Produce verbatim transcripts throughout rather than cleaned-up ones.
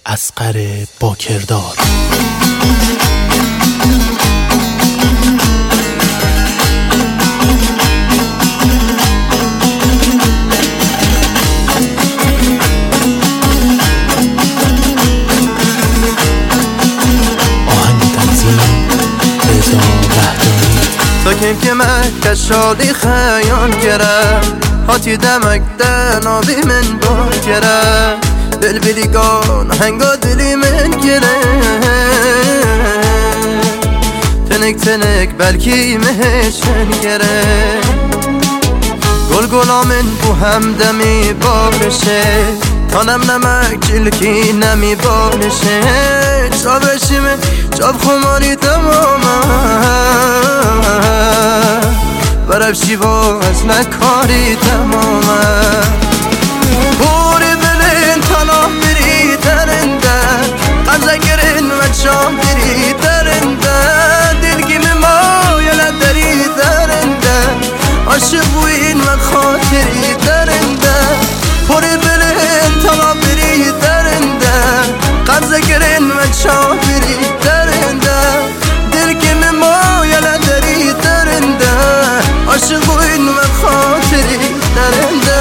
اصغر باکردار. آهنگ تنظیم رضا وحدانی. ساکن که مکه شادی خیال کرد، هاتی دمک دنابی من با کرد، دل بلیگان هنگا دلی من کرد، تنک تنک بلکی مهشن کرد، گل گلا من بو هم دمی بارشه، تانم نمک جلکی نمی بارشه، چابشی من چاب خماری تماما برف شیوا از نکاری تماما، بوری بلین تنام بری درنده، قمزه گرین و چام بری درنده، دلگی ما یلا دری درنده، عاشق بوین و خاطری درنده، بوری بلین تنام بری درنده، قمزه گرین و چام بری درنده، دلگی ما یلا دری درنده، عاشق بوین و خاطری درنده.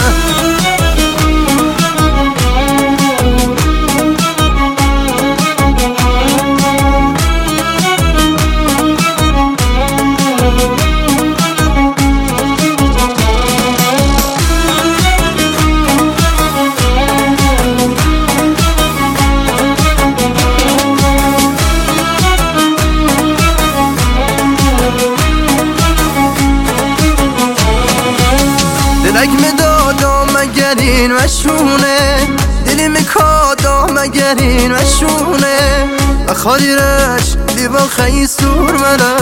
دلک مدادا مگرین و شونه، دلی مکادا مگرین و شونه، و خالیرش لیبا خیلی سور مرا،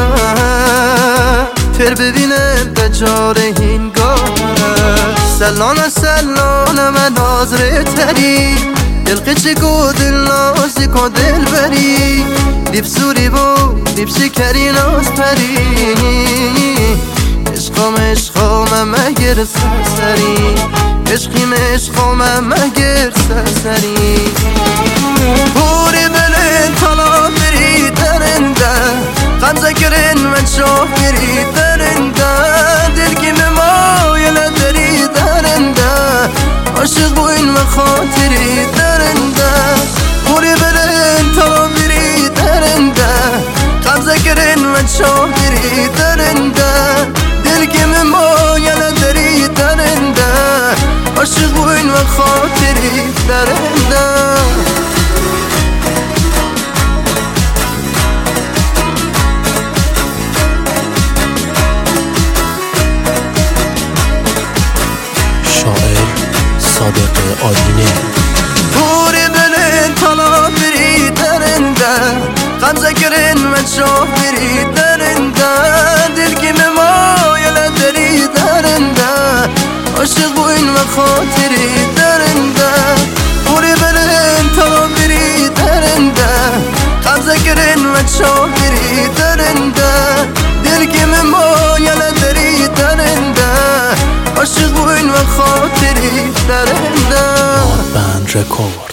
تر ببینه بجار هینگاه، سلانه سلانه من نازره تری، دل قچه گو دل نازی کو دل بری، لیب سوری بو لیب شکری ناز پری، عشقام عشقام مگر سرسری، عشقیم عشقام مگر سرسری، بوری بلین تالا بری درنده، قمزه گرین من شاه بری درنده، دلگیم ما یلا دری درنده، عاشق بوین و خاطری درنده، بوری بلین تالا بری درنده، قمزه گرین من شاه بری درنده، دلگیم ما یلا دری درنده، عاشق بوین و خاطری درنده. شاعر صادق آدینه. بوری بلین تالا بری درنده، قمزه گرین من شاه بری درنده، دلگیم ما یلا دری درنده، عاشق بوین و خاطری درنده، بوری بلین تالا بری درنده، قمزه گرین من شاه بری درنده، دلگیم ما یلا دری درنده، عاشق بوین و خاطری درنده. بند رکورد.